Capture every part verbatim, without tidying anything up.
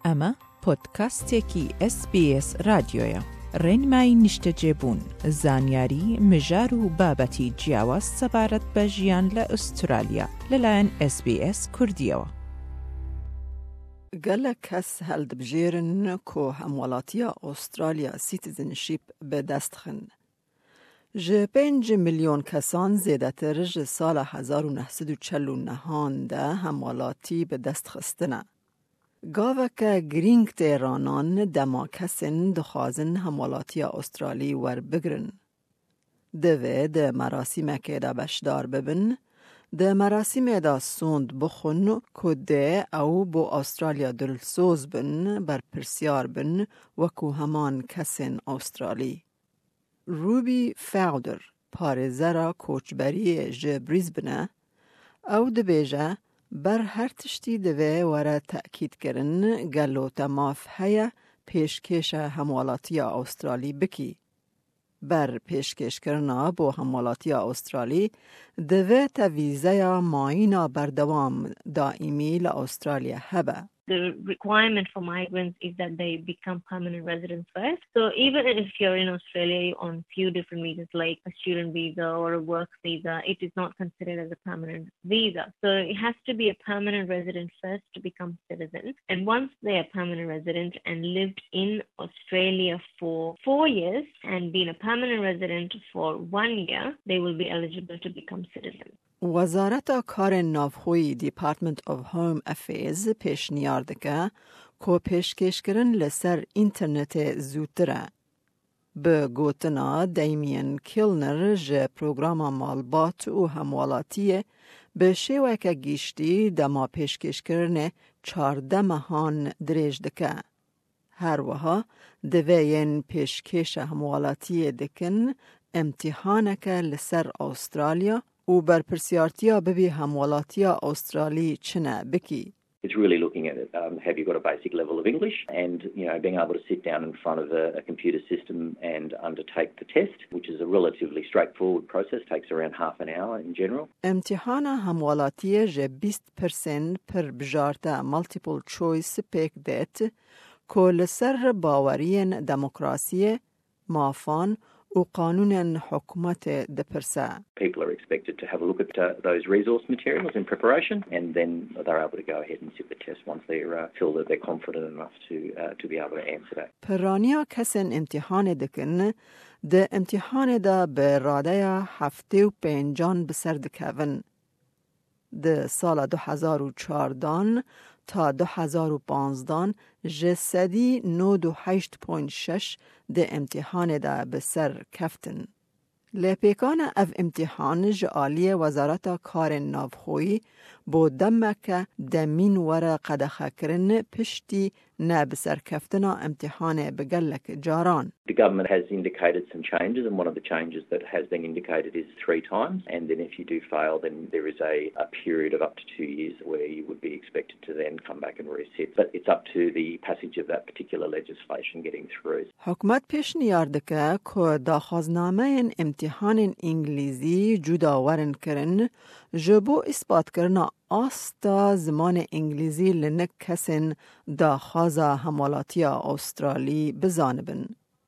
اما پودکاستێکی اس بی اس رادیۆیە. ڕێنمایی نیشتەجێبوون، زانیاری، مژار و بابەتی جیاواز سەبارەت بە ژیان لە ئوسترالیا لەلایەن اس بی اس کوردیەوە. گەلک کەس هەڵدبژێرن کۆ هەموڵاتیە ئوسترالیا سیتیزنشیپ بەدەستخن. ji پێنج ملیۆن کەسان زێدەتر ji ساڵە هەزار و نەهسەد و چەل و نەهان de هەموڵاتی بەدەستخستنە. گاوەکە گرینگ تێرانان دەما کەسن دخوازن هەموڵاتیە ئوسترالی وەربگرن. دەوێ دە مەراسیمەکێدا بەشدار ببن، دە مەراسیمێدا سوند بخون کۆ دێ ئەو بۆ ئوسترالیا دڵسۆز بن بەرپرسیار بن وەکو هەمان کەسن ئوسترالی. روبی فاودر پارێزەرە کۆچبەریە ji بریزبنە ئەو دەبێژە بەر هەر تشتی دەوێ وەرە تەکیدکردن گەلۆتە ماف هەیە پێشکێشە هەموڵاتیە ئوسترالی بکی. بەر پێشکێشکردنا بۆ هەموڵاتیە ئوسترالی دەوێتە ویزەیە ماینە بەردەوام دائیمی لە ئوسترالیا هەبە. The requirement for migrants is that they become permanent residents first. So even if you're in Australia on few different visas like a student visa or a work visa, it is not considered as a permanent visa. So it has to be a permanent resident first to become citizen. And once they are permanent resident and lived in Australia for four years and been a permanent resident for one year, they will be eligible to become citizens. وزارت کار ناوخۆی Department of Home Affairs پێشنیار دکه کو پێشکێشکردن لەسەر ئینتەرنێت زووترە. بە گوتنا دەیمین کیلنر ji پرۆگراما مالبات و هەموڵاتیە بە شێوەیەکە گشتی دەما پێشکێشکردنێ چاردە مەهان درێژ دکه. هەروەها دەوێین پێشکێشە هەموڵاتیە دکن ئەمتیحانەکە لەسەر ئوسترالیا و برپرسیارتیا ببی هەموڵاتیە ئوسترالی چنە بکی. It's really looking at um, have you got a basic level of English and, you know, being able to sit down in front of a, a computer system and undertake the test, which is a relatively straightforward process, takes around half an hour in general. امتحان هەموڵاتیە ji بیست پرسنت پر بژارتە multiple choice پێک دێت کۆ لەسەر باوەریên دموکراسیە، مافان و قانون حکومت دپرسه. People are expected to have a look at uh, those resource materials in preparation, and then they're able to go ahead and sit the test once they uh, feel that they're confident enough to uh, to be able to answer that. پرانیا کسن امتحان دکن ده امتحان دا به راده هفته و پنجان بسر دکون. ده سال دو هزار و چاردان تا دو هزار و پانزدان جسدی نود و هشت پوینت شش ده امتحان دا بسر کفتن. لپیکان اف امتحان جعالی وزارت کار نافخوی با دمک دمین ور قدخه کرن پشتی نبسر کفتنا امتحان بگلک جاران. The government has indicated some changes, and one of the changes that has been indicated is three times, and then if you do fail, then there is a, a period of up to two years where you would be expected to then come back and resit. But it's up to the passage of that particular legislation getting through. حکومت پیشنیار دکه که داخوازنامه امتحان انگلیزی جداورن کرن جبو اثبات کرنا آستا زمان انگلیزی لنک کسین داخوازا همولاتیا استرالی بزانبن.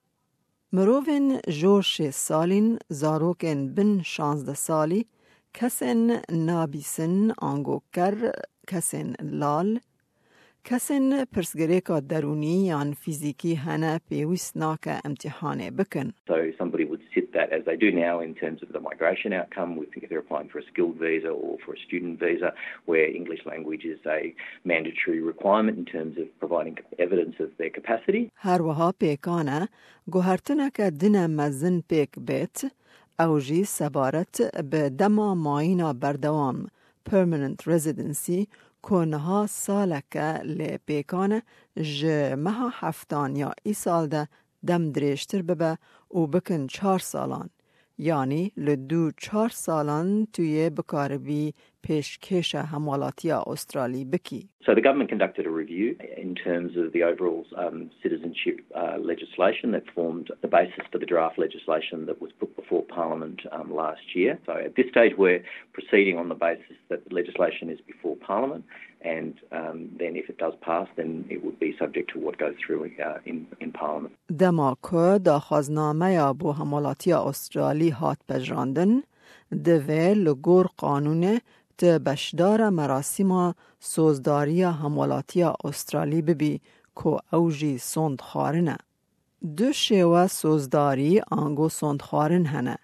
مروفن جوش سالین زاروکن بن شانزده سالی کسین نابیسن آنگوکر کسین لال کسین پرسگریکا درونی یان فیزیکی هنه پیوست ناک امتحانه بکن. So somebody would sit that as they do now in terms of the migration outcome, we think if they're applying for a skilled visa or for a student visa where English language is a mandatory requirement in terms of providing evidence of their capacity. هر وها پیکانه گوهرتنه که دن مزن پیک بیت او جی سبارت به دما ماینا بردوام permanent residency کنها سالکه لی پیکانه جه مها هفتان یا ای سال ده دم دریشتر ببه و بکن چار سالان. یعنی لدو چار سالان توی بکاربی پیشکش همولاتی استرالی بکی. So the government conducted a review in terms of the overall um, citizenship uh, legislation that formed the basis for the draft legislation that was put before Parliament um, last year. So at this stage we're proceeding on the basis that the legislation is before Parliament. and um, then if it does pass, then it would be subject to what goes through uh, in, in Parliament. دما که دا خزنامه بو همالاتی استرالی هات پجراندن، دوه لگور قانون ته بشدار مراسم سوزداری همالاتی استرالی ببی که اوجی سند خارنه. دو شیوه سوزداری آنگو سند خارن هنه.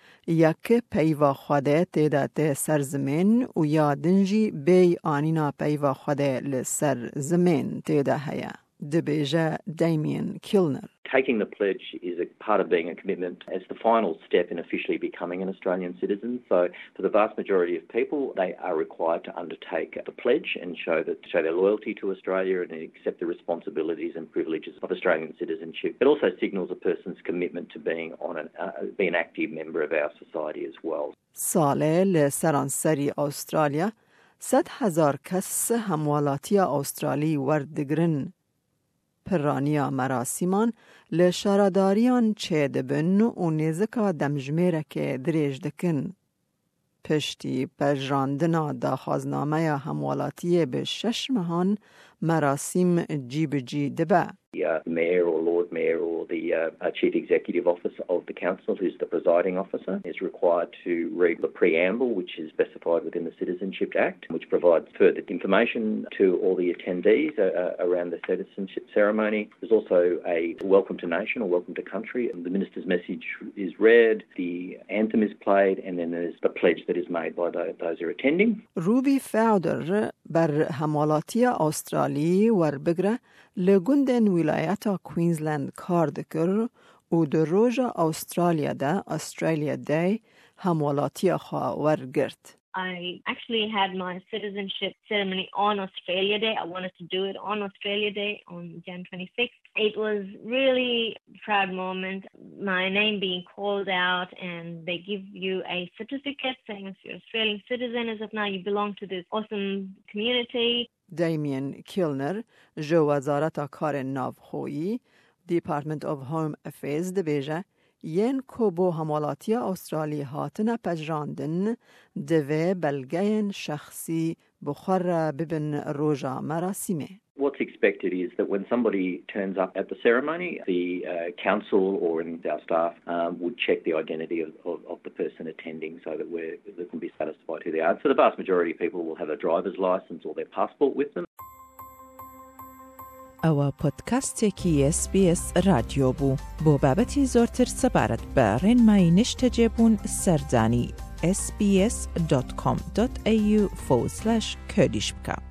یک پیوا خوده تیده ته سرزمین و یا دنجی بی آنینا پیوا خوده لسر زمین تیده هیا. دبیجه دایمین کیلنر. Taking the pledge is a part of being a commitment as the final step in officially becoming an Australian citizen. So for the vast majority of people, they are required to undertake the pledge and show that show their loyalty to Australia and accept the responsibilities and privileges of Australian citizenship. It also signals a person's commitment to being on an uh, be an active member of our society as well. ساله لسرانسری استرالیا صد هزار کس هموالاتی استرالی وردگرن پرانیا مراسمان لشارداریان چه دبن و نیزکا دمجمیره که دریج دکن. پشتی پجراندنا دا خازنامه هموالاتی به شش مهان مراسم جی بجی دبه. The uh, Mayor or Lord Mayor or the uh, Chief Executive Officer of the Council, who's the presiding officer, is required to read the preamble, which is specified within the Citizenship Act, which provides further information to all the attendees uh, around the citizenship ceremony. There's also a welcome to nation or welcome to country. And the Minister's message is read, the anthem is played, and then there's the pledge that is made by the, those who are attending. روبی فاودر بر همالاتی استرالی وربگره لگندن ولایت کوینزلند کار دکر و در روز استرالیا ده استرالیا دی همالاتی خواه ورگرد. I actually had my citizenship ceremony on Australia Day. I wanted to do it on Australia Day on January twenty-sixth. It was really a proud moment, my name being called out, and they give you a certificate saying if you're an Australian citizen, as of now you belong to this awesome community. دایمین کیلنر جو وزارت کار ناوخویی Department of Home Affairs دبیجه ین کوبو همالاتی استرالی هاتن پجراندن دوه بلگین شخصی بخور ببن روژا مراسمه. What's expected is that when somebody turns up at the ceremony, the uh, council or our staff um, would check the identity of, of, of the person attending so that we're, they can be satisfied who they are. So the vast majority of people will have a driver's license or their passport with them. ئەوە پۆدکاستێکی اس بی اس رادیۆ بوو بۆ بابەتی زۆرتر سەبارەت بە ڕێنمایی نیشتەجێبوون سەردانی اس بی اس دات کۆم دات ئێ یو فۆرسڵەش کوردیش بکە.